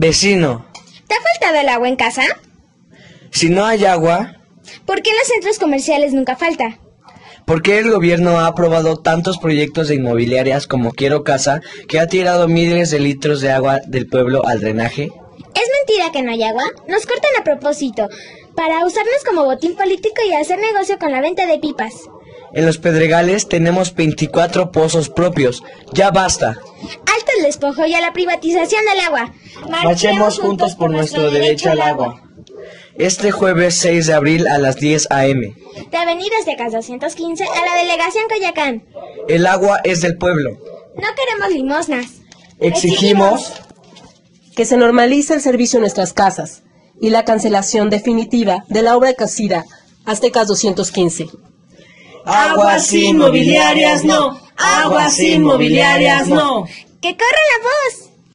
Vecino, ¿te ha faltado el agua en casa? si no hay agua, ¿Por qué en los centros comerciales nunca falta? ¿por qué el gobierno ha aprobado tantos proyectos de inmobiliarias como Quiero Casa que ha tirado miles de litros de agua del pueblo al drenaje? ¿Es mentira que no hay agua? Nos cortan a propósito, para usarnos como botín político y hacer negocio con la venta de pipas. En Los Pedregales tenemos 24 pozos propios. ¡Ya basta! Alto el despojo y a la privatización del agua. Marchemos juntos por nuestro derecho al agua. Este jueves 6 de abril a las 10 a.m. De Avenidas de Cas 215 a la delegación Coyoacán. El agua es del pueblo. No queremos limosnas. Exigimos que se normalice el servicio en nuestras casas y la cancelación definitiva de la obra Casira Aztecas 215. Aguas inmobiliarias no. Aguas inmobiliarias no. ¡Que corra la voz!